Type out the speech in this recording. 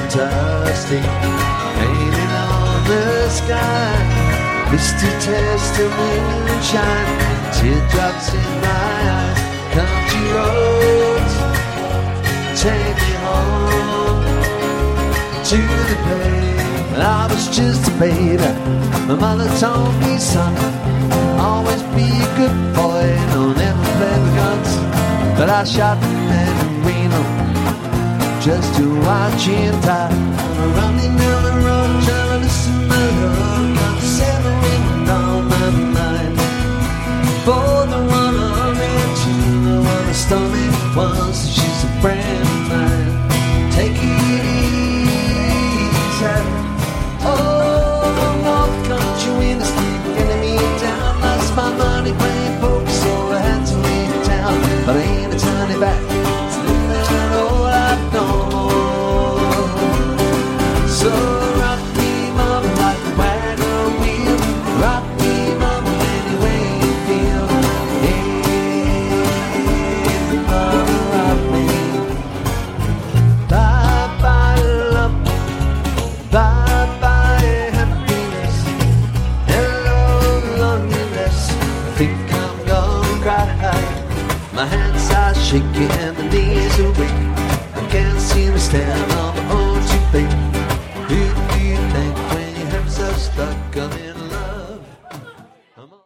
fantastic, hanging on the sky. Misty taste of moonshine, teardrops in my eyes. Country roads take me home to the place. I was just a baby. My mother told me, son, always be a good boy, no, never play with guns. But I shot the man in Reno just to watch him die. Running down the road, trying to listen to my love, got severing on my mind. For the one I ran to, the one I stomach once, she's a friend of mine. Take it easy. Oh, North Country wind is getting me down. Lost my money playing poker, so I had to leave town. But I ain't a turning back, it's living all I've known. So rock me, mama, like a wagon wheel. Rock me, mama, any way you feel. Hey, mama, rock me. Bye-bye love, bye-bye happiness. Hello loneliness, I think I'm gonna cry. My hands are shaking and my knees are weak. I can't seem to stand on my own two feet. Who do you think when your hips are stuck? I'm in